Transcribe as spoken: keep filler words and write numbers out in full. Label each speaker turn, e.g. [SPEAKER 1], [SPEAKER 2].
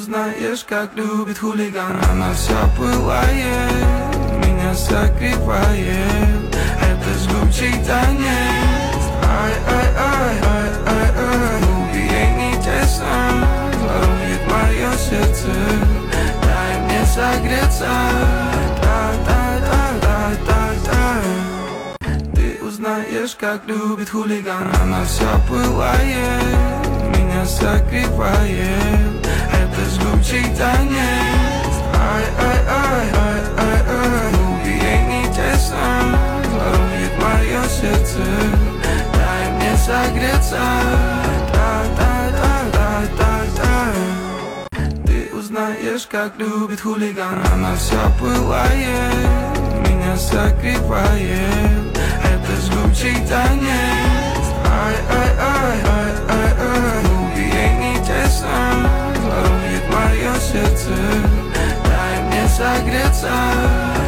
[SPEAKER 1] узнаешь, как любит хулиган. Она вся пылает, меня согревает. Это жгучий танец. Ай-ай-ай-ай-ай-ай. Губы ей не тесно, ворует мое сердце. Дай мне согреться. Знаешь, как любит хулиган. Она вся пылает, меня согревает. Это жгучий танец. Ай-ай-ай-ай-ай-ай. Губы ей не тесно, ворует мое сердце. Дай мне согреться. Ты узнаешь, как любит хулиган. Она вся пылает, меня согревает. Это жгучий танец. Ай-ай-ай-ай-ай-ай. Губы ей не тесно, ворует мое сердце. Дай мне согреться.